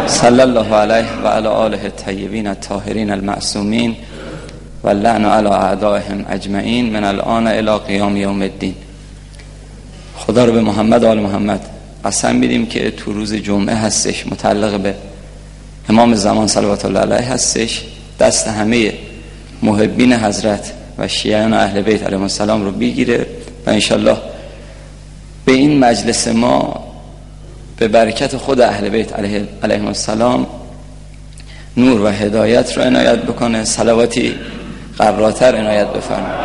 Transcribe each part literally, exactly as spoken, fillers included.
صلی الله علیه و علی آله الطیبین الطاهرین المعصومین و لعن علی اعدائهم اجمعین من الان الی قیام یوم الدین. خدا رو به محمد و آل محمد قسم میدیم که تو روز جمعه هستش، متعلق به امام زمان صلوات الله علیه هستش، دست همه محبین حضرت و شیعیان اهل بیت علیهم السلام رو بگیره و انشالله به این مجلس ما به برکت خود اهل بیت علیهم السلام نور و هدایت رو عنایت بکنه. صلواتی قراتر عنایت بفرمایید.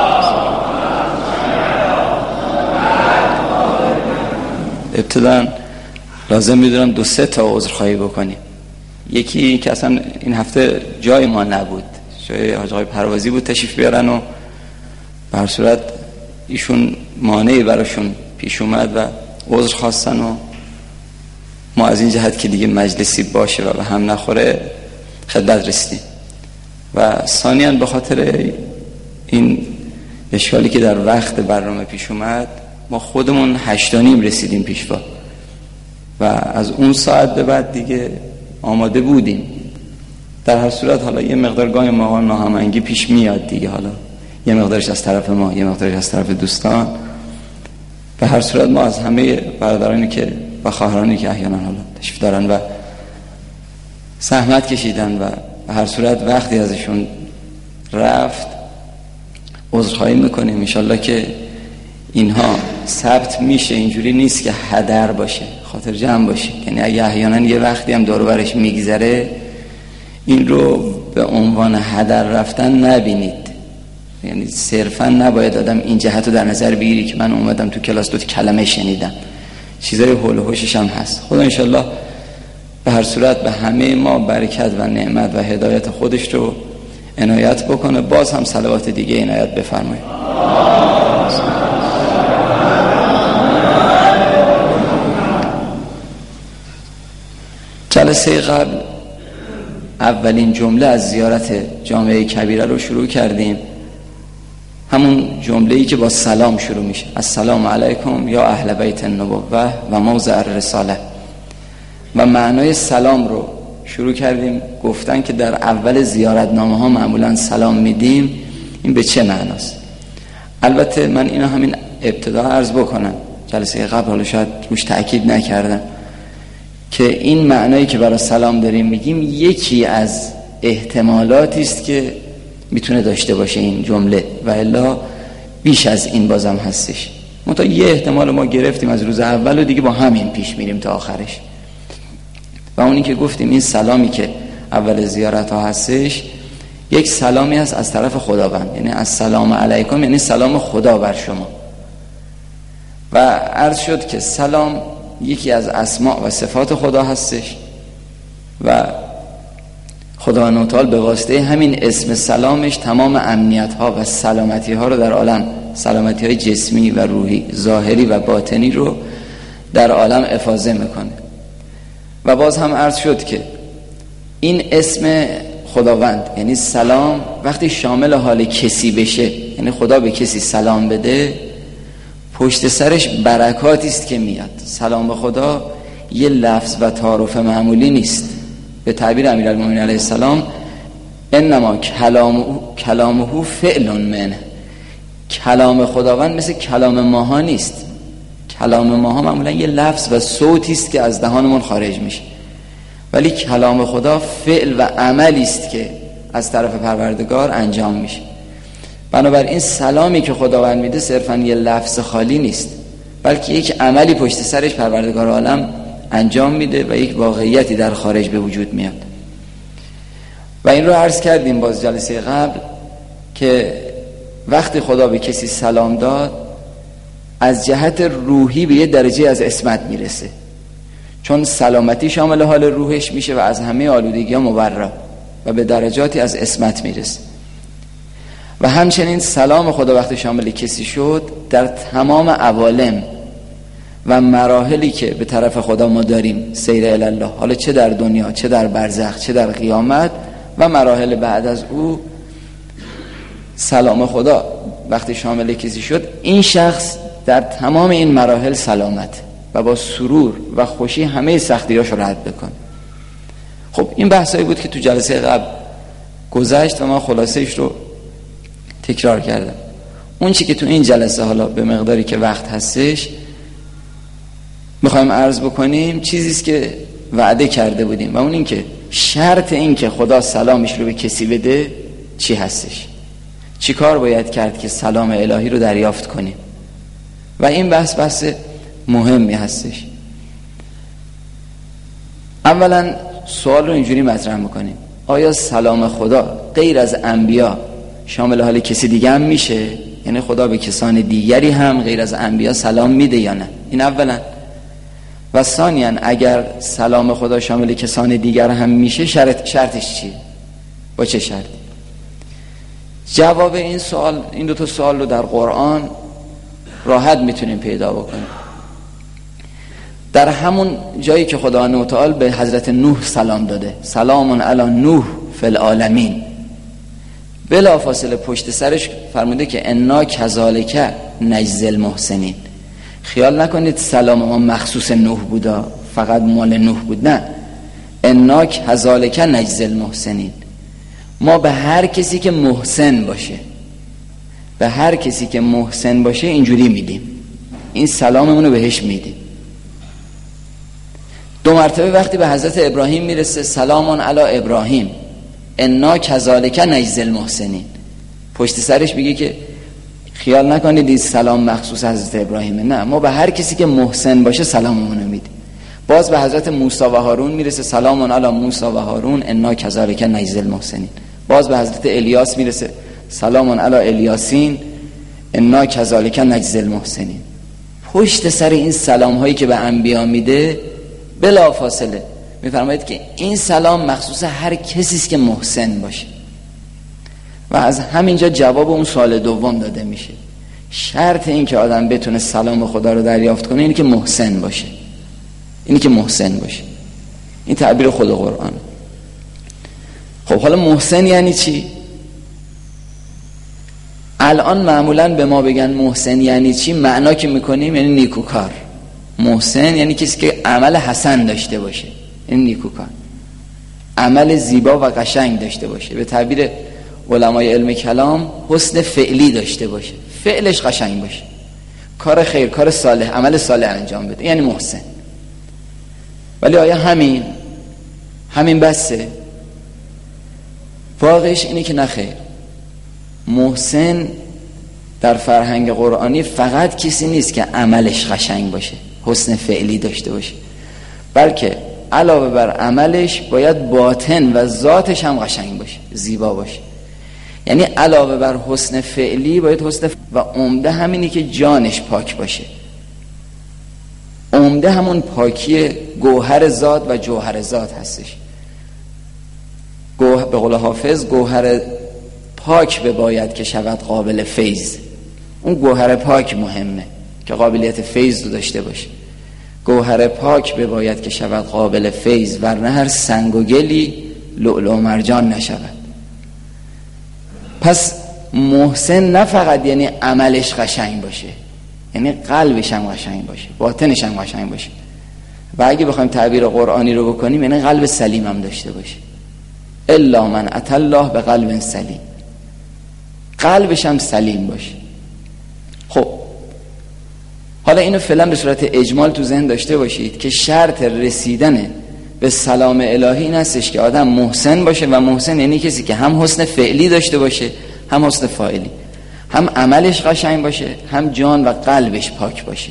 ابتدا لازم میدونم دو سه تا عذرخواهی بکنیم. یکی که اصلا این هفته جای ما نبود، جای حاج آقای پروازی بود تشریف بیارن و به هر صورت ایشون مانعی براشون پیش اومد و عذر خواستن و ما از این جهت که دیگه مجلسی باشه و به هم نخوره خدمت رسیدیم. و ثانیاً به خاطر این اشکالی که در وقت برنامه پیش اومد، ما خودمون هشت و نیم رسیدیم پیشوا و از اون ساعت به بعد دیگه آماده بودیم. در هر صورت حالا یه مقدار گاهی ما ناهماهنگی پیش میاد دیگه، حالا یه مقدارش از طرف ما، یه مقدارش از طرف دوستان. به هر صورت ما از همه برادرانی که و خواهرانی که احیانا حالا تشریف دارن و زحمت کشیدن و به هر صورت وقتی ازشون رفت عذرخواهی میکنیم. انشالله که اینها ثبت میشه، اینجوری نیست که هدر باشه، خاطر جمع باشه. یعنی اگه احیانا یه وقتی هم دور و برش میگذره این رو به عنوان هدر رفتن نبینید. یعنی صرفا نباید آدم این جهت رو در نظر بگیری که من اومدم تو کلاس دو کلمه شنیدم، چیزای هول و هوشش هم هست. خدا انشالله به هر صورت به همه ما برکت و نعمت و هدایت خودش رو عنایت بکنه. باز هم صلوات دیگه عنایت بفرمایید. جلسه قبل اولین جمله از زیارت جامعه کبیره رو شروع کردیم، همون جمله‌ای که با سلام شروع میشه: السلام علیکم یا اهل بیت النبوه و موضع الرساله. و معنای سلام رو شروع کردیم گفتن که در اول زیارتنامه ها معمولا سلام میدیم. این به چه معناست؟ البته من اینو همین ابتدا عرض بکنم، جلسه قبل حالا شاید روش تأکید نکردم، که این معنایی که برای سلام داریم میگیم یکی از احتمالاتی است که میتونه داشته باشه این جمله، و الا بیش از این بازم هستش. منتها یه احتمال ما گرفتیم از روز اول و دیگه با همین پیش میریم تا آخرش. و اونی که گفتیم این سلامی که اول زیارت ها هستش یک سلامی هست از طرف خداوند، یعنی السلام علیکم، یعنی سلام خدا بر شما. و عرض شد که سلام یکی از اسماء و صفات خدا هستش و خداوند متعال به واسطه همین اسم سلامش تمام امنیت ها و سلامتی ها رو در عالم، سلامتی های جسمی و روحی، ظاهری و باطنی رو در عالم افاضه میکنه. و باز هم عرض شد که این اسم خداوند یعنی سلام وقتی شامل حال کسی بشه، یعنی خدا به کسی سلام بده، پشت سرش برکاتی است که میاد. سلام به خدا یه لفظ و تعارف معمولی نیست. به تعبیر امیرالمومنین علیه السلام انما کلامه کلامه فعل منه. کلام خداوند مثل کلام ماها نیست. کلام ماها معمولا یه لفظ و صوتی است که از دهانمون خارج میشه، ولی کلام خدا فعل و عملی است که از طرف پروردگار انجام میشه. بنابراین سلامی که خداوند میده صرفا یه لفظ خالی نیست، بلکه یک عملی پشت سرش پروردگار عالم انجام میده و یک واقعیتی در خارج به وجود میاد. و این رو عرض کردیم باز جلسه قبل که وقتی خدا به کسی سلام داد از جهت روحی به یه درجه از عصمت میرسه، چون سلامتی شامل حال روحش میشه و از همه آلودگی ها مبرا و به درجاتی از عصمت میرسه. و همچنین سلام خدا وقتی شامل کسی شد در تمام عوالم و مراحلی که به طرف خدا ما داریم سیر الی الله، حالا چه در دنیا، چه در برزخ، چه در قیامت و مراحل بعد از او، سلام خدا وقتی شامل کسی شد این شخص در تمام این مراحل سلامت و با سرور و خوشی همه سختی‌هاش رو رد بکنه. خب این بحثایی بود که تو جلسه قبل گذشت و من خلاصه‌اش رو تکرار کردم. اون چی که تو این جلسه حالا به مقداری که وقت هستش میخوایم عرض بکنیم چیزی است که وعده کرده بودیم و اون این که شرط این که خدا سلامش رو به کسی بده چی هستش، چی کار باید کرد که سلام الهی رو دریافت کنیم. و این بحث بحث مهمی هستش. اولا سوال رو اینجوری مطرح میکنیم، آیا سلام خدا غیر از انبیا شامل حال کسی دیگه هم میشه؟ یعنی خدا به کسان دیگری هم غیر از انبیا سلام میده یا نه؟ این اولا. و ثانیاً اگر سلام خدا شامل کسان دیگر هم میشه شرط شرطش چیه؟ با چه شرطی؟ جواب این سوال، این دو تا سوال رو در قرآن راحت میتونیم پیدا بکنیم. در همون جایی که خدا متعال به حضرت نوح سلام داده، سلام علی نوح فی العالمین، بلا فاصله پشت سرش فرموده که انا کذالک نجزی المحسنین. خیال نکنید سلام ما مخصوص نوح بودا، فقط مال نوح بود، نه، انا کذالک نجزی المحسنین. ما به هر کسی که محسن باشه، به هر کسی که محسن باشه اینجوری میدیم، این سلاممون رو بهش میدیم. دو مرتبه وقتی به حضرت ابراهیم میرسه سلام علی ابراهیم انا کذالک نجزی المحسنین، پشت سرش میگه که خیال نکنید این سلام مخصوص حضرت ابراهیمه، نه، ما به هر کسی که محسن باشه سلاممون رو میدیم. باز به حضرت موسی و هارون میرسه سلام علی موسی و هارون انا کذالک نجزی المحسنین. باز به حضرت الیاس میرسه سلام علی الیاسین انا کذالک نجزی المحسنین. پشت سر این سلام هایی که به انبیا میده بلا فاصله میفرماید که این سلام مخصوص هر کسی است که محسن باشه. و از همینجا جواب اون سوال دوم داده میشه. شرط این که آدم بتونه سلام خدا رو دریافت کنه اینی که محسن باشه، اینی که محسن باشه. این تعبیر خود قرآن. خب حالا محسن یعنی چی؟ الان معمولا به ما بگن محسن یعنی چی، معنا که میکنیم یعنی نیکوکار. محسن یعنی کسی که عمل حسن داشته باشه، این نیکوکار، عمل زیبا و قشنگ داشته باشه. به تعبیر علمای علم کلام حسن فعلی داشته باشه، فعلش قشنگ باشه، کار خیر، کار صالح، عمل صالح انجام بده، یعنی محسن. ولی آیا همین همین بسه؟ واقعش اینه که نخیر. محسن در فرهنگ قرآنی فقط کسی نیست که عملش قشنگ باشه، حسن فعلی داشته باشه، بلکه علاوه بر عملش باید باطن و ذاتش هم قشنگ باشه، زیبا باشه. یعنی علاوه بر حسن فعلی باید حسن ف... و عمده همینی که جانش پاک باشه. عمده همون پاکی گوهر ذات و جوهر ذات هستش. گوه... به قول حافظ گوهر پاک بباید که شود قابل فیض. اون گوهر پاک مهمه که قابلیت فیض رو داشته باشه. گوهر پاک بباید که شود قابل فیض، ورنه هر سنگ و گلی لؤلؤ و مرجان نشود. پس محسن نه فقط یعنی عملش قشنگ باشه، یعنی قلبش هم قشنگ باشه، باطنش هم قشنگ باشه. و اگه بخوایم تعبیر قرآنی رو بکنیم یعنی قلب سلیم هم داشته باشه. الا من اتى الله به قلب سلیم، قلبش هم سلیم باشه. خب حالا اینو فعلا به صورت اجمال تو ذهن داشته باشید که شرط رسیدن به سلام الهی این هستش که آدم محسن باشه. و محسن یعنی کسی که هم حسن فعلی داشته باشه، هم حسن فاعلی، هم عملش قشنگ باشه، هم جان و قلبش پاک باشه.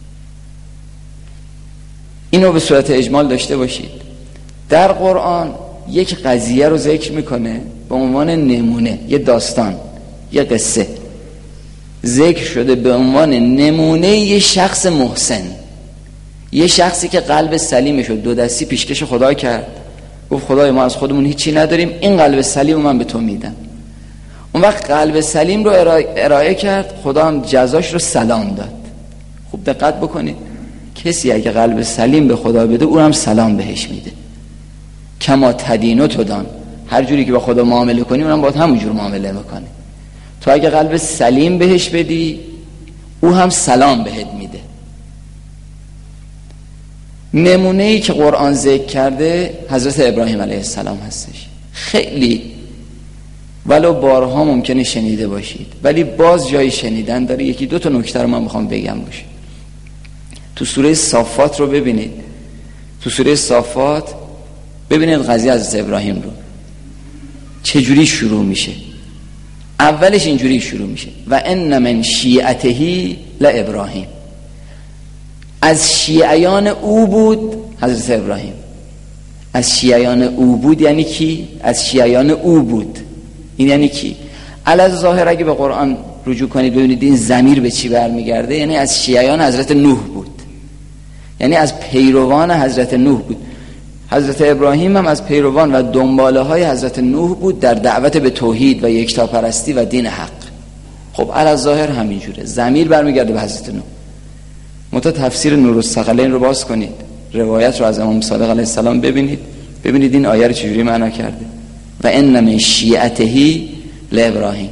اینو به صورت اجمال داشته باشید. در قرآن یک قضیه رو ذکر میکنه به عنوان نمونه، یه داستان، یه قصه ذکر شده به عنوان نمونه یه شخص محسن، یه شخصی که قلب سلیمش رو دو دستی پیشکش خدا کرد، گفت خدای ما از خودمون هیچی نداریم، این قلب سلیم رو من به تو میدم. اون وقت قلب سلیم رو ارائه, ارائه کرد، خدا هم جزاش رو سلام داد. خوب دقت بکنید، کسی اگه قلب سلیم به خدا بده اون هم سلام بهش میده. کما تدینو تدان، هر جوری که با خدا معامله کنی اونم باید همون جور معامله میکنه. تو اگه قلب سلیم بهش بدی او هم سلام بهت میده. نمونه‌ای که قرآن ذکر کرده حضرت ابراهیم علیه السلام هستش. خیلی ولو بارها ممکنه شنیده باشید، ولی باز جای شنیدن داره. یکی دو تا نکته رو من میخوام بگم باشه. تو سوره صافات رو ببینید، تو سوره صافات ببینید قضیه حضرت ابراهیم رو چجوری شروع میشه. اولش اینجوری شروع میشه و ان من شیعته لابراهیم، از شیعیان او بود حضرت ابراهیم. از شیعیان او بود یعنی کی؟ از شیعیان او بود این یعنی کی؟ علاوه ظاهر اگه به قرآن رجوع کنید ببینید این ضمیر به چی برمیگرده، یعنی از شیعیان حضرت نوح بود، یعنی از پیروان حضرت نوح بود. حضرت ابراهیم هم از پیروان و دنباله های حضرت نوح بود در دعوت به توحید و یکتاپرستی و دین حق. خب علاوه ظاهر همینجوره، ضمیر برمیگرده به حضرت نوح. متا تفسیر نورالثقلین رو باز کنید، روایت رو از امام صادق علیه السلام ببینید، ببینید این آیه رو چجوری معنا کرده. و ان من شیعته لابراهیم.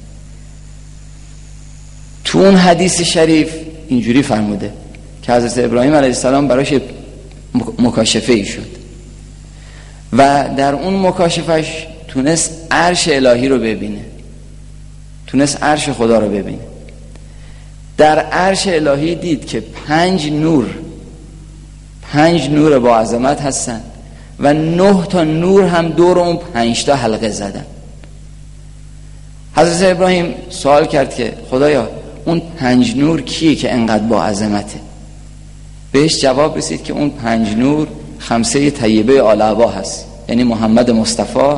تو اون حدیث شریف اینجوری فرموده که حضرت ابراهیم علیه السلام براش مکاشفه ای شد و در اون مکاشفش تونست عرش الهی رو ببینه، تونست عرش خدا رو ببینه. در عرش الهی دید که پنج نور پنج نور با عظمت هستن و نه تا نور هم دور اون پنج تا حلقه زدن. حضرت ابراهیم سوال کرد که خدایا اون پنج نور کیه که انقدر با عظمته؟ بهش جواب رسید که اون پنج نور خمسه طیبه آل عبا هست، یعنی محمد مصطفی،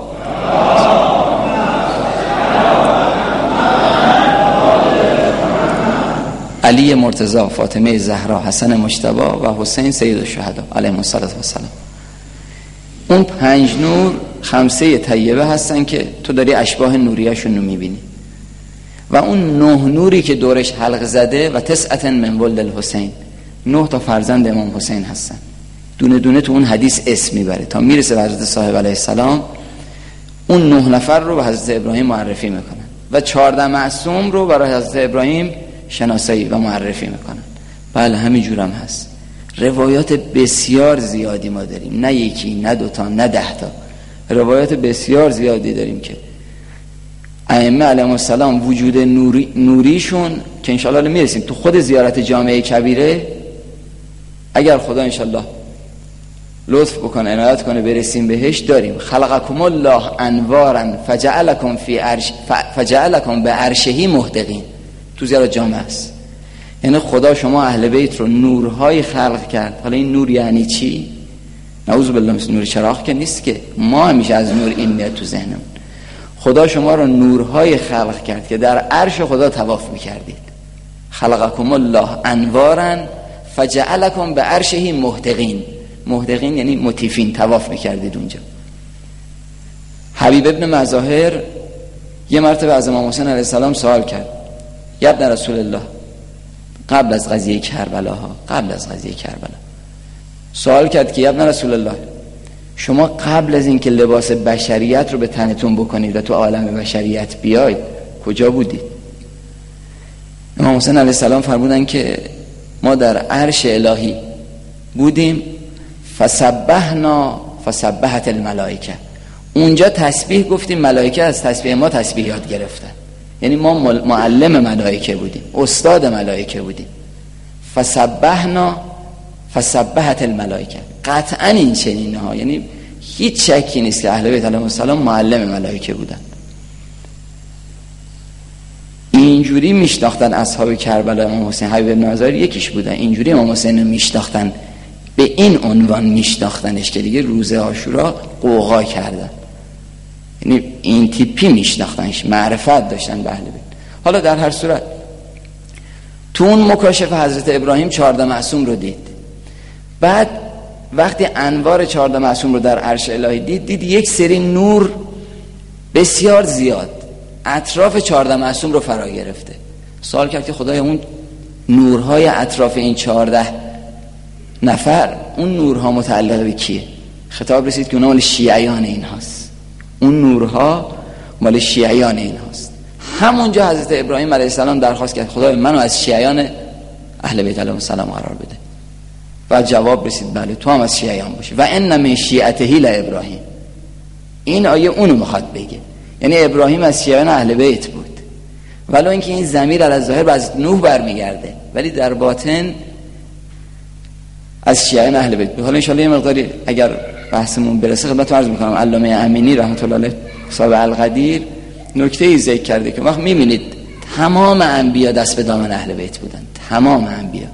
علی مرتضی، فاطمه زهرا، حسن مجتبی و حسین سید الشهدا علیهم السلام. اون پنج نور خمسه طیبه هستن که تو داری اشباح نوریه‌شون رو میبینی و اون نه نوری که دورش حلق زده و تسعة من ولد الحسین، نه تا فرزند امام حسین هستن. دونه دونه تو اون حدیث اسم میبره تا میرسه به حضرت صاحب علیه السلام. اون نه نفر رو به حضرت ابراهیم معرفی میکنن و چهارده معصوم رو برای حضرت ابراهیم شناسایی و معرفی میکنن. بله همین جورم هست. روایات بسیار زیادی ما داریم، نه یکی نه دوتا نه ده تا، روایات بسیار زیادی داریم که ائمه علیهم السلام وجود نوری نوریشون که انشاءالله میرسیم تو خود زیارت جامعه کبیره، اگر خدا انشاءالله لطف بکنه عنایت کنه برسیم بهش، داریم خلقکم الله انوارا فجعلکم فی عرش فجعلکم به عرشه محدقین. تو زیارت جامعه است، یعنی خدا شما اهل بیت رو نورهای خلق کرد. حالا این نور یعنی چی؟ نعوذ بالله مثل نور چراغ که نیست که، ما همیشه از نور این میاد تو ذهنمون. خدا شما رو نورهای خلق کرد که در عرش خدا طواف میکردید. خلقکم الله انوارا فجعلکم به عرشه محدقین. محدقین یعنی مطیفین، طواف میکردید اونجا. حبیب ابن مظاهر یه مرتبه از امام حسین علیه السلام سوال کرد، یا ابن رسول الله، قبل از قضیه کربلا ها قبل از قضیه کربلا سوال کرد که یا ابن رسول الله، شما قبل از اینکه لباس بشریت رو به تنتون بکنید و تو عالم بشریت بیاید کجا بودید؟ امام حسین علیه السلام فرمودن که ما در عرش الهی بودیم، فسبحنا فسبحت الملائکه. اونجا تسبیح گفتیم، ملائکه از تسبیح ما تسبیح یاد گرفتن، یعنی ما معلم ملائکه بودیم، استاد ملائکه بودیم. فسبحنا فسبحت الملائکه. قطعا این چنینه ها، یعنی هیچ شکی نیست که اهل بیت علیهم السلام معلم ملائکه بودن. اینجوری میشناختن اصحاب کربلا امام حسین. حبیب بن مظاهر یکیش بودن، اینجوری امام حسین رو میشناختن، به این عنوان میشناختنش که دیگه روز عاشورا قوقا کردن، یعنی این تیپی میشناختنش، معرفت داشتن به اهل بیت. حالا در هر صورت تو اون مکاشفه حضرت ابراهیم چهارده معصوم رو دید. بعد وقتی انوار چهارده معصوم رو در عرش الهی دید، دید یک سری نور بسیار زیاد اطراف چهارده معصوم رو فرا گرفته. سوال کرد که خدایا اون نورهای اطراف این چهارده نفر، اون نورها متعلق به کیه؟ خطاب رسید که اونا مال شیعیان این هاست، اون نورها مال شیعیان این هاست. همونجا حضرت ابراهیم علیه السلام درخواست کرد خدایا منو از شیعیان اهل بیت علیهم السلام قرار بده و جواب رسید بله تو هم از شیعیان باشی. و ان من شیعته لابراهیم، این آیه اونو میخواد بگه، یعنی ابراهیم از شیعیان اهل بیت بود، ولو اینکه این ضمیر علی الظاهر از نوح برمیگرده ولی در باطن از شیعیان اهل بیت. حالا ان شاء الله یه مقداری اگر بحثمون برسه خدمتتون عرض میکنم علامه امینی رحمت الله علیه صاحب القدیر نکته‌ای ذکر کرده که وقت میبینید تمام انبیا دست به دامن اهل بیت بودن، تمام انبیا.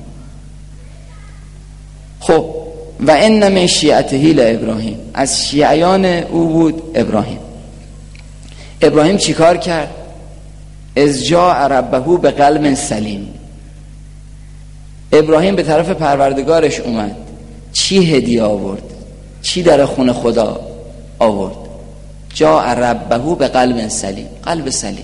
خب و ان من شیعته لابراهیم، از شیعیان او بود ابراهیم. ابراهیم چیکار کرد؟ از جاء ربه به قلب سلیم، ابراهیم به طرف پروردگارش اومد، چی هدیه آورد؟ چی در خونه خدا آورد؟ جاء ربه به قلب سلیم، قلب سلیم.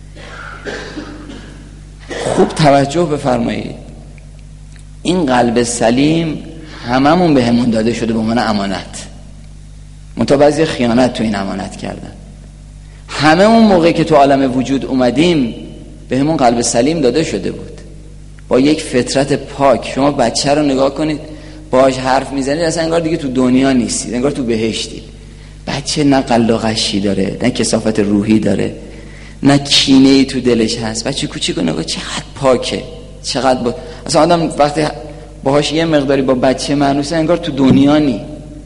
خوب توجه بفرمایید، این قلب سلیم هممون به همون داده شده به عنوان امانت، منتها بعضی خیانت تو این امانت کردن. همه اون موقعی که تو عالم وجود اومدیم به همون قلب سلیم داده شده بود، با یک فطرت پاک. شما بچه رو نگاه کنید باهاش حرف میزنید اصلا انگار دیگه تو دنیا نیستید، انگار تو بهشتید. بچه نه قل و قشی داره، نه کثافت روحی داره، نه کینه‌ای تو دلش هست. بچه کوچیکو نگاه چقدر پاکه، چقدر با... اصلا آدم وقتی باهاش یه مقداری با بچه مانوسه انگار تو دنیا نی.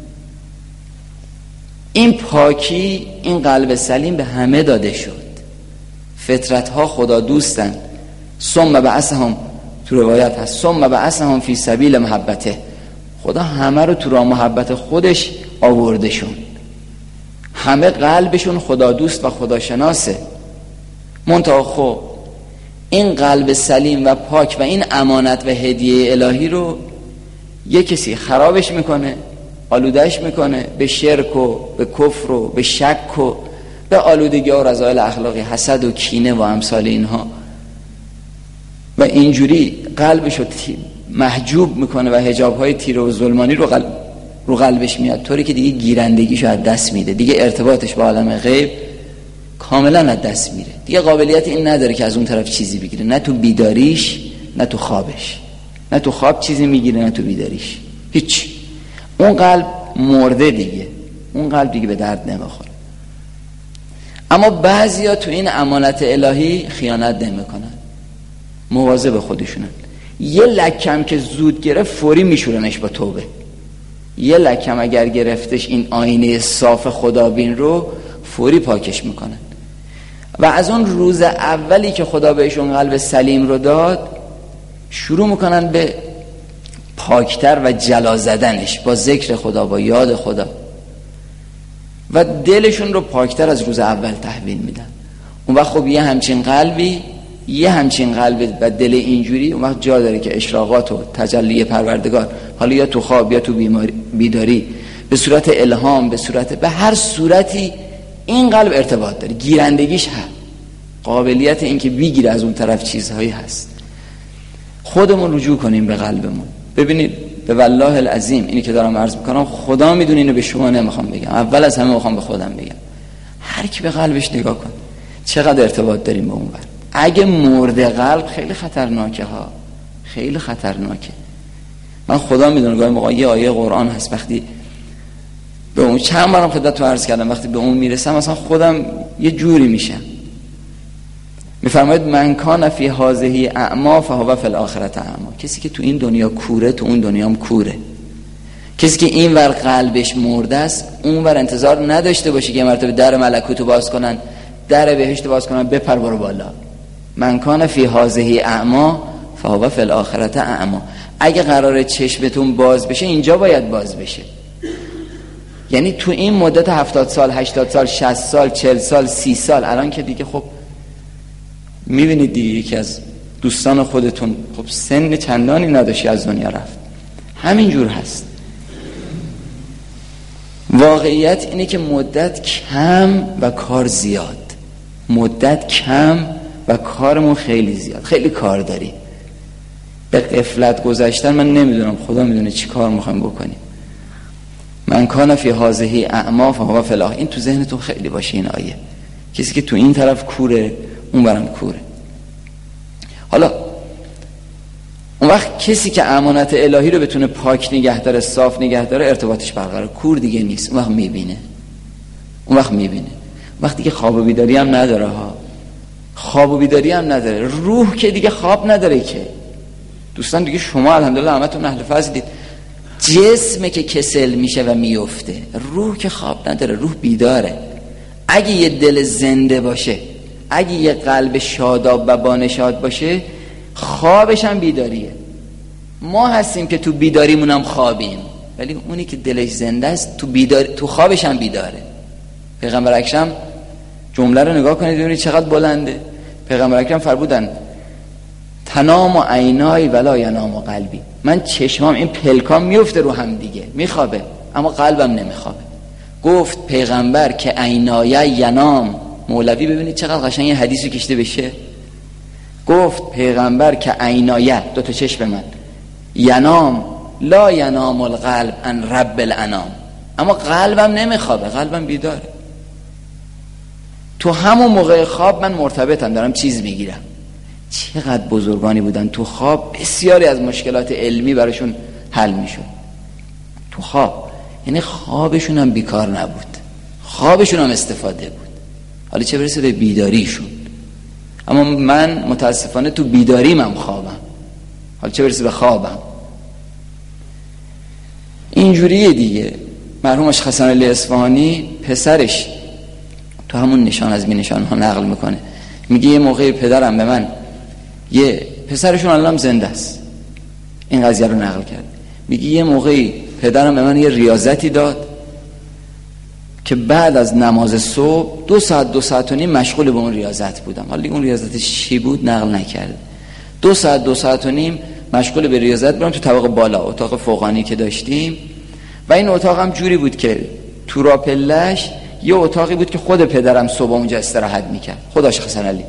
این پاکی، این قلب سلیم به همه داده شد. فطرت ها خدا دوستن. ثم بعثهم، تو روایت هست ثم بعثهم فی سبیل محبته، خدا همه رو تو راه محبت خودش آوردشون، همه قلبشون خدا دوست و خدا شناسه. منتها خب این قلب سلیم و پاک و این امانت و هدیه الهی رو یک کسی خرابش میکنه، آلودهش میکنه به شرک و به کفر و به شک و به آلودگی و رذایل اخلاقی، حسد و کینه و امثال اینها، و اینجوری قلبش رو محجوب میکنه و حجابهای تیره و ظلمانی رو قلب رو قلبش میاد، طوری که دیگه گیرندگیشو از دست میده، دیگه ارتباطش با عالم غیب کاملا از دست میره، دیگه قابلیت این نداره که از اون طرف چیزی بگیره، نه تو بیداریش نه تو خوابش، نه تو خواب چیزی میگیره نه تو بیداریش، هیچ. اون قلب مرده دیگه، اون قلب دیگه به درد نمیخوره. اما بعضیا تو این امانت الهی خیانت نمیکنن، مواظب خودشونن. یه لکم که زود گرفت فوری میشورنش با توبه، یه لکم اگر گرفتش این آینه صاف خدابین رو فوری پاکش میکنن. و از اون روز اولی که خدا بهشون قلب سلیم رو داد شروع میکنن به پاکتر و جلا زدنش با ذکر خدا، با یاد خدا، و دلشون رو پاکتر از روز اول تحویل میدن. اون وقت خب یه همچین قلبی یه همچین قلب و دل اینجوری اون وقت جا داره که اشراقات و تجلی پروردگار، حالا یا تو خواب یا تو بیداری، به صورت الهام، به صورت به هر صورتی این قلب ارتباط داره، گیرندگیش هست، قابلیت این که بگیره از اون طرف چیزهایی هست. خودمون رجوع کنیم به قلبمون. ببینید به والله العظیم اینی که دارم عرض میکنم خدا میدونه، اینو به شما نمیخوام بگم، اول از همه میخوام به خودم بگم. هر کی به قلبش نگاه کن چقدر ارتباط داریم به اون ور. اگه مرده قلب خیلی خطرناکه ها، خیلی خطرناکه. من خدا میدونه گاهی موقع یه آیه قرآن هست وقتی به اون، چند بارم خدمتتون عرض کردم، وقتی به اون میرسم مثلا خودم یه جوری میشم. میفرماید من کان فی هذه اعما فهو فی الاخره اعما، کسی که تو این دنیا کوره تو اون دنیا هم کوره. کسی که این ور قلبش مرده است اون ور انتظار نداشته باشه که یه مرتبه در ملکوتو باز کنن، در بهشت باز کنن، بپر برو بالا. من کان فی هذه اعما فهو فی الاخره اعما. اگه قراره چشمتون باز بشه اینجا باید باز بشه. یعنی تو این مدت هفتاد سال، هشتاد سال، شصت سال، چهل سال، سی سال، الان که دیگه خب میبینید دیگه یکی از دوستان خودتون خب سن چندانی نداشتی از دنیا رفت، همینجور هست. واقعیت اینه که مدت کم و کار زیاد، مدت کم و کارمون خیلی زیاد، خیلی کار داری. به غفلت گذشتن من نمیدونم، خدا میدونه چی کار میخوایم بکنیم. من کان فی هذه اعما فهو فی الاخره، این تو ذهنتون خیلی باشه این آیه. کسی که تو این طرف کوره اون برم کوره. حالا اون وقت کسی که امانت الهی رو بتونه پاک نگه داره، صاف نگه داره، ارتباطش برقرار، کور دیگه نیست. اون وقت میبینه اون وقت میبینه وقتی که خواب و بیداری هم نداره ها خواب و بیداری هم نداره. روح که دیگه خواب نداره که دوستان، دیگه شما الحمدلله همتون اهل فضلید. جسمه که کسل میشه و میفته، روح که خواب نداره، روح بیداره. اگه یه دل زنده باشه، اگه یه قلب شاداب و بانشاد باشه، خوابش هم بیداریه. ما هستیم که تو بیداریمون هم خوابیم، ولی اونی که دلش زنده است تو بیدار تو خوابش هم بیداره. پیغمبر اکرم جمله رو نگاه کنید ببینید چقدر بلنده. پیغمبر اکرم فرمودن تنام و عینای ولا ینام و قلبی، من چشمام این پلکام میفته رو هم دیگه میخوابه اما قلبم نمیخوابه. گفت پیغمبر که عینای ینام، مولوی ببینید چقدر قشنگ این حدیثو کشته بشه. گفت پیغمبر که عینای، دو تا چشم من، ینام لا ینام القلب ان رب الانام، اما قلبم نمیخوابه، قلبم بیداره. تو همون موقع خواب من مرتبطم، دارم چیز میگیرم. چقدر بزرگانی بودن تو خواب بسیاری از مشکلات علمی براشون حل میشد تو خواب. یعنی خوابشون هم بیکار نبود، خوابشون هم استفاده بود، حالا چه برسه به بیداریشون. اما من متاسفانه تو بیداریم هم خوابم، حالا چه برسه به خوابم. اینجوریه دیگه. مرحوم آقا حسن علی اصفهانی پسرش تو همون نشان از بی نشان ها نقل میکنه، میگه یه موقعی پدرم به من، یه پسرشون الان زنده است، این قضیه رو نقل کرد، میگه یه موقعی پدرم به من یه ریاضتی داد که بعد از نماز صبح دو ساعت دو ساعت و نیم مشغول به اون ریاضت بودم. حالا اون ریاضتش چی بود نقل نکرد. دو ساعت دو ساعت و نیم مشغول به ریاضت بودم تو طبقه بالا، اتاق فوقانی که داشتیم. و این اتاق هم جوری بود که تو راپلش یه اتاقی بود که خود پدرم صبح اونجا استراحت میکرد، خداش حسن علی.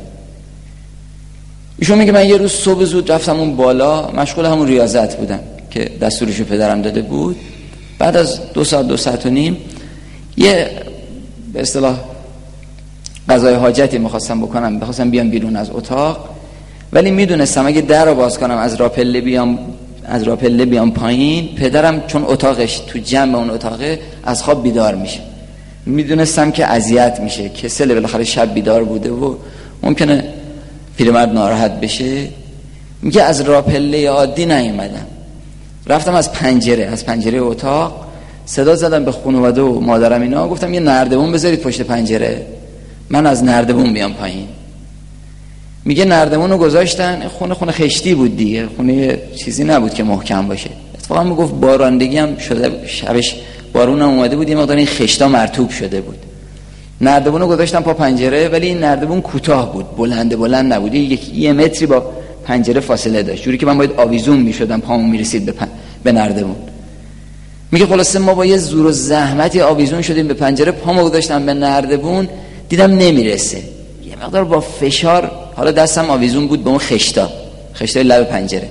ایشون میگه من یه روز صبح زود رفتم اون بالا، مشغول همون ریاضت بودم که دستورشو پدرم داده بود. بعد از دو ساعت دو ساعت و نیم یه به اصطلاح قضای حاجتی میخواستم بکنم، میخواستم بیام بیرون از اتاق، ولی میدونستم اگه در رو باز کنم از راپله بیام از راپله بیام پایین، پدرم چون اتاقش تو جنب اون اتاقه از خواب بیدار میشه. میدونستم که اذیت میشه، کسل بالاخره شب بیدار بوده و ممکنه پیرمرد ناراحت بشه. میگه از راپله عادی نیومدم، رفتم از پنجره از پنجره اتاق صدا زدم به خانواده و مادرم اینا، گفتم یه نردبون بذارید پشت پنجره، من از نردبون بیام پایین. میگه نردبون رو گذاشتن، خونه خونه خشتی بود دیگه، خونه چیزی نبود که محکم باشه. اتفاقا میگفت بارندگی هم شده، شبش بارون هم اومده بود، یه مقدار این خشتا مرطوب شده بود. نردبون رو گذاشتم پا پنجره، ولی این نردبون کوتاه بود، بلند بلند نبود، یک یه متری با پنجره فاصله داشت، جوری که من باید آویزون میشدم پامون میرسید به پن... به نردبون. میگه خلاصه ما با یه زور و زحمتی آویزون شدیم به پنجره، پامو گذاشتم به نردبون، دیدم نمیرسه، یه مقدار با فشار، حالا دستم آویزون بود به اون خشتا خشتای لب پنجره،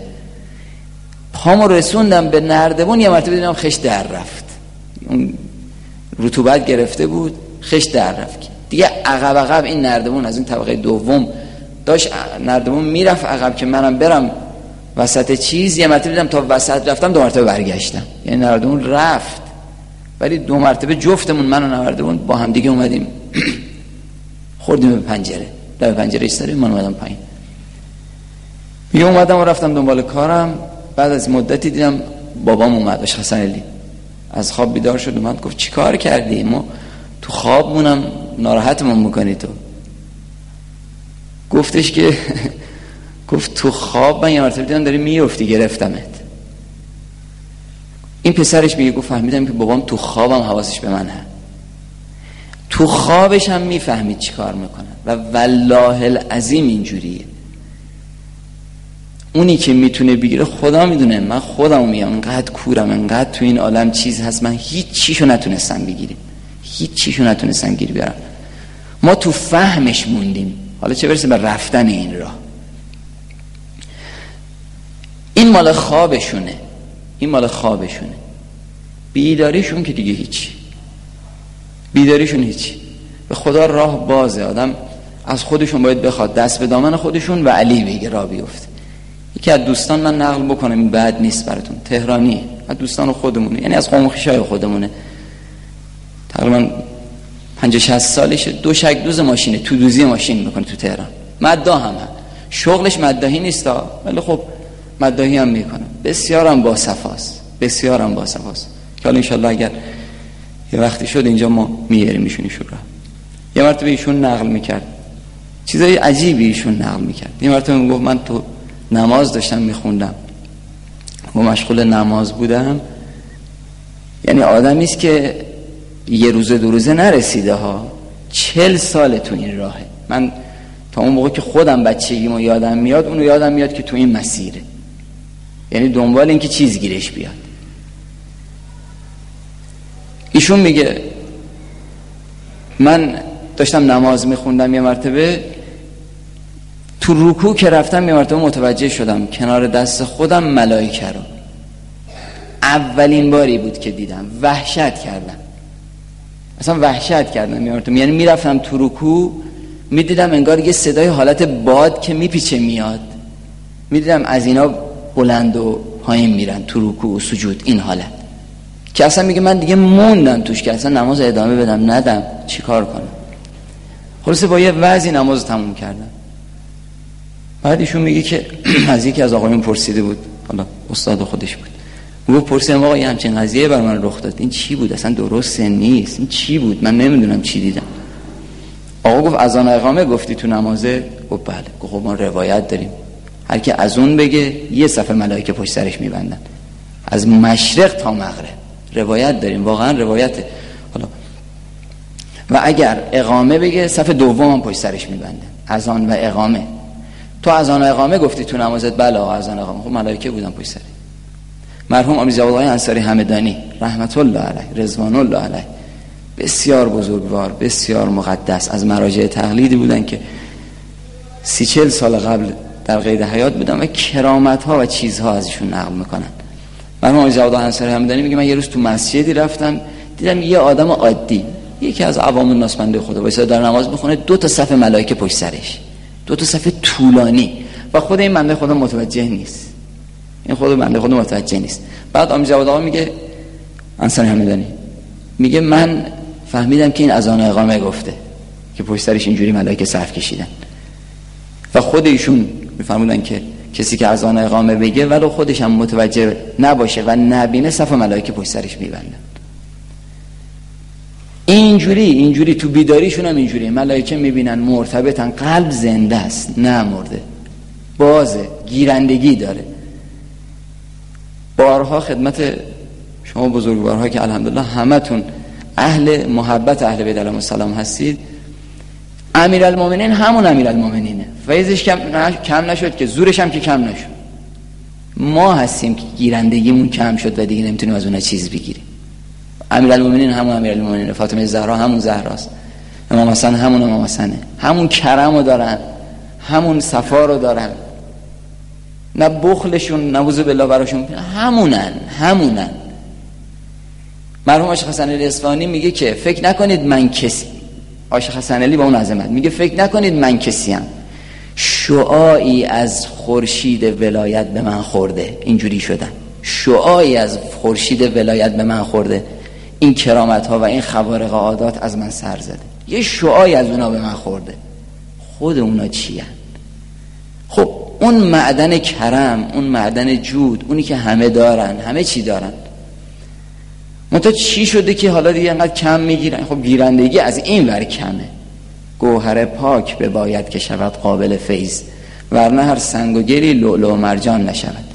پامو رسوندم به نردبون، یه مرتبه دیدم خشت در رفت، اون رطوبت گرفته بود، خشت در رفت دیگه. عقب عقب این نردبون از این طبقه دوم داشت نردبون میرفت عقب که منم برم وسط چیز. یه مرتبه دیدم تا وسط رفتم، دو مرتبه برگشتم، یعنی نردبون رفت، ولی دو مرتبه جفتمون من و نردبون با هم دیگه اومدیم خوردیم به پنجره، لب پنجره ایستادیم، من اومدم پایین. یه اومدم و رفتم دنبال کارم. بعد از مدتی دیدم بابام اومد، آقا حسن علی از خواب بیدار شد، اومد گفت چی کار کردی؟ ما تو خوابمونم ناراحتمون میکنی تو. گفتش که گفت تو خواب من یه مرتبه دیدم داری میفتی، گرفتمت. این پسرش میگه گفت فهمیدم که بابام تو خوابم حواسش به من هست، تو خوابش هم میفهمید چی کار میکنن و والله العظیم اینجوریه. اونی که میتونه بگیره خدا میدونه، من خودم میام انقدر کورم، انقدر تو این عالم چیز هست، من هیچ چیشو نتونستم بگیریم، هیچ چیشو نتونستم گیر بیارم. ما تو فهمش موندیم، حالا چه برسه به رفتن این راه. این مال خوابشونه، این مال خوابشونه. بیداریشون که دیگه هیچی، بیداریشون هیچی. به خدا راه بازه، آدم از خودشون باید بخواد، دست به دامن خودشون و علی بگه راه بیفته. یکی از دوستان من نقل بکنم این بد نیست براتون، تهرانی، از دوستان خودمونه، یعنی از قوم خویشای خودمونه، تقریبا پنجاه شصت سالشه، دو شک دوز ماشینه، تو دوزی ماشین میکنه تو تهران، مداح هم هم شغلش مداحی نیستا ولی خب مداحی هم میکنه، بسیارم با صفاست، بسیارم با صفاست که حالا انشالله اگر یه وقتی شد اینجا ما میاریم ایشون ایشون را. یه مرتبه ایشون نقل میکرد چیزای عجیبی، ایشون نقل میکرد. یه مرتبه میگفت من تو نماز داشتم میخوندم و مشغول نماز بودم، یعنی آدمی است که یه روزه دو روزه نرسیده ها، چل سال تو این راهه. من تا اون موقع که خودم بچگیمو یادم میاد اونو یادم میاد که تو این مسیره، یعنی دنبال این که چیز گیرش بیاد. ایشون میگه من داشتم نماز میخوندم، یه مرتبه تو رکوع که رفتم یه مرتبه متوجه شدم کنار دست خودم ملائکه رو، اولین باری بود که دیدم، وحشت کردم، اصلا وحشت کردم. یه مرتبه یعنی میرفتم تو رکوع میدیدم انگار یه صدای حالت باد که میپیچه میاد، میدیدم از اینا بلند و پایین میرن تو رکوع و سجود، این حالت که اصلا میگه من دیگه موندم توش که اصلا نماز ادامه بدم ندم چیکار کنم. خلاصه با یه وضعی نماز تموم کردم. بعد ایشون میگه که از یکی از آقایون پرسیده بود، حالا استاد خودش بود، او پرسیدم آقا یه همچین قضیه بر من رخ داد، این چی بود؟ اصلا درسته نیست، این چی بود؟ من نمیدونم چی دیدم. آقا گفت اذان اقامه گفتی تو نمازه؟ گفت بله. گفت خب ما روایت داریم هر کی از اون بگه یه صفحه ملائکه پشت سرش میبندن، از مشرق تا مغرب روایت داریم، واقعا روایته. حالا و اگر اقامه بگه صفحه دوم هم پشت سرش میبندن، اذان و اقامه. تو اذان و اقامه گفتی تو نمازت؟ بله آقا اذان و اقامه. خب ملائکه بودن پشت سرش. مرحوم آمیزالله انصاری همدانی رحمت الله علیه رضوان الله علیه بسیار بزرگوار، بسیار مقدس، از مراجع تقلیدی بودن که سی چل سال قبل در قید حیات بودن و کرامت ها و چیزها ازشون نقل میکنن. مرحوم آمیزالله انصاری همدانی میگه من یه روز تو مسجدی رفتم دیدم یه آدم عادی، یکی از عوام الناس بنده خدا وایساده داره نماز میخونه، دو تا صف ملائکه پشت سرش، دو تا صف طولانی، و خود این بنده خدا متوجه نیست، این خود بنده خدا متوجه نیست. بعد آمیزالله میگه انصاری همدانی میگه من فهمیدم که این اذان و اقامه گفته که پشت سرش اینجوری ملائکه صف کشیدن، و خود ایشون میفرمودن که کسی که اذان و اقامه بگه ولو خودش هم متوجه نباشه و نبینه صف ملائکه پشت سرش میبندن. اینجوری اینجوری تو بیداریشون هم اینجوری ملائکه میبینن، مرتبطن، قلب زنده است نه مرده، بازه، گیرندگی داره. بارها خدمت شما بزرگوارها که الحمدلله همتون اهل محبت اهل بیت علیهم السلام هستید، امیرالمومنین همون امیرالمومنینه، فیضش کم, کم نشد که زورش هم که کم نشد. ما هستیم که گیرندگیمون کم شد و دیگه نمیتونیم از اونها چیز بگیریم. امیرالمومنین همون امیرالمومنینه، فاطمه زهرا همون زهراست، امام حسن همون امام حسنه، همون کرم رو دارن، همون صفا رو دارن، نه بخلشون نعوذ بالله براشون، همونن همونن. مرحوم عاشق حسن علی اصفهانی میگه که فکر نکنید من کسی، عاشق حسن علی با اون عظمت میگه فکر نکنید من کسیم، شعاعی از خورشید ولایت به من خورده، اینجوری شدن، شعاعی از خورشید ولایت به من خورده، این کرامت ها و این خوارق عادات از من سر زده، یه شعاعی از اونا به من خورده. خود اونا چی هن؟ خب اون معدن کرم، اون معدن جود، اونی که همه دارن، همه چی دارن، منتها چی شده که حالا دیگه انقدر کم میگیرن؟ خب گیرندگی از این ور کمه. گوهر پاک به باید که شود قابل فیض، ورنه هر سنگ و گلی لؤلؤ و مرجان نشود.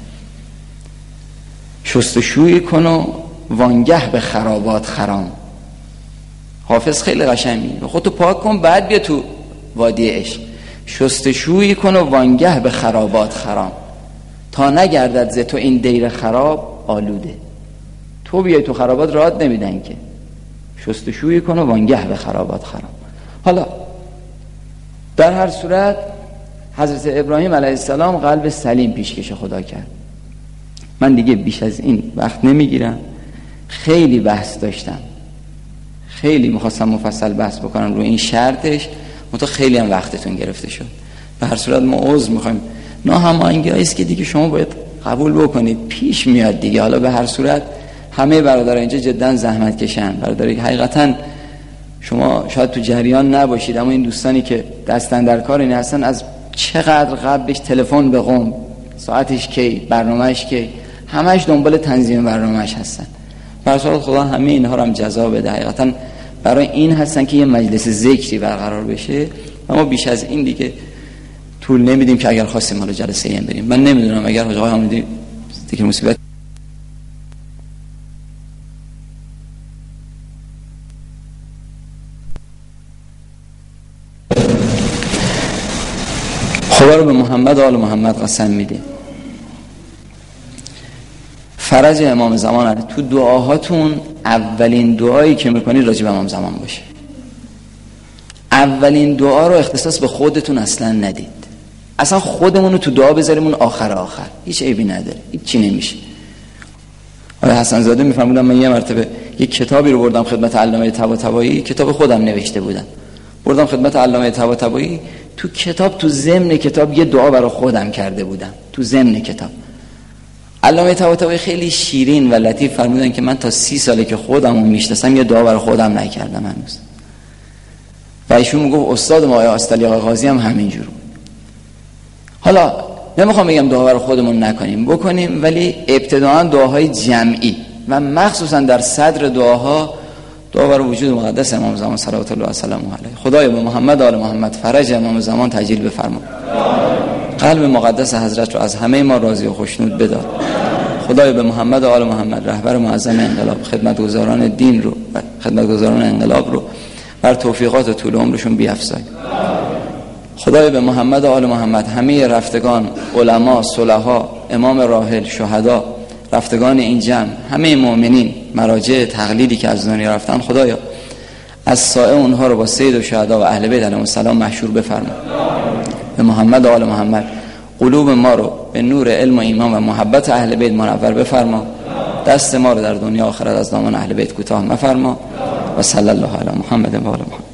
شستشویی کن و وانگه به خرابات خرام. حافظ خیلی قشنگ میگه خودتو پاک کن بعد بیا تو وادی عشق. شستشویی کن و وانگه به خرابات خرام، تا نگردد ز تو این دیر خراب آلوده. تو بیای تو خرابات راحت نمیدن که، شستشویی کن و وانگه به خرابات خرام. حالا در هر صورت حضرت ابراهیم علیه السلام قلب سلیم پیشکش خدا کرد. من دیگه بیش از این وقت نمیگیرم، خیلی بحث داشتم، خیلی میخواستم مفصل بحث بکنم روی این شرطش، منتها خیلی هم وقتتون گرفته شد. به هر صورت ما عذر میخوایم ناهماهنگی است که دیگه شما باید قبول بکنید، پیش میاد دیگه. حالا به هر صورت همه برادران اینجا جدا زحمت کشن. برادرای حقیقتا شما شاید تو جریان نباشید، اما این دوستانی که دستن در کار این هستن از چقدر قبلش تلفن به قم، ساعتش کی، برنامهش کی، همش دنبال تنظیم برنامهش هستن. برای خدا همه اینها رو هم جزا بده. حقیقتا برای این هستن که یه مجلس ذکری برقرار بشه. اما بیش از این دیگه طول نمیدیم که اگر خواستیم حالا جلسه این بریم. من نمیدونم اگر حاج آقای حامدی ذکر مصیبت خدا رو به محمد و آل محمد قسم میدیم فرج امام زمان هست. تو دعاهاتون اولین دعایی که میکنید راجع به امام زمان باشه. اولین دعا رو اختصاص به خودتون اصلا ندید. اصلا خودمون رو تو دعا بذاریم اون آخر آخر، هیچ عیبی نداره، هیچ چی نمیشه. آقای حسن زاده میفرمودن من یه مرتبه یک کتابی رو بردم خدمت علامه طباطبایی، کتاب خودم نوشته بودم، بردم خدمت علامه طباطبایی. تو کتاب، تو ضمن کتاب یه دعا برای خودم کرده بودم، تو ضمن کتاب. علامه طباطبایی خیلی شیرین و لطیف فرمودن که من تا سی ساله که خودمو میشناسم یه دعا برای خودم نکردم هنوز. و ایشون میگفت استاد ما آقای آستالی آقای قاضی هم همینجور. حالا نمیخوام بگم دعا برای خودمون نکنیم، بکنیم، ولی ابتداءً دعاهای جمعی و مخصوصا در صدر دعاها دعا برای وجود مقدس امام زمان صلوات الله و سلامه علیه. خدایا به محمد و آل محمد فرج امام زمان تعجیل بفرما. قلب مقدس حضرت رو از همه ما راضی و خوشنود بدار. خدایا به محمد و آل محمد رهبر معظم انقلاب، خدمتگزاران دین رو و خدمتگزاران انقلاب رو بر توفیقات و طول عمرشون بیفزای. خدایا به محمد و آل محمد همه رفتگان، علما، صلحا، امام راحل، شهدا، رفتگان این جمع، همه مؤمنین، مراجع تقلیدی که از دنیا رفتن، خدایا از سایه اونها رو با سید و شهدا و اهل بیت علیهم السلام محشور بفرما. به محمد و آل محمد قلوب ما رو به نور علم و ایمان و محبت اهل بیت منور بفرما. دست ما رو در دنیا و آخرت از دامن اهل بیت کوتاه مفرما. و صلی الله علی محمد و آل محمد.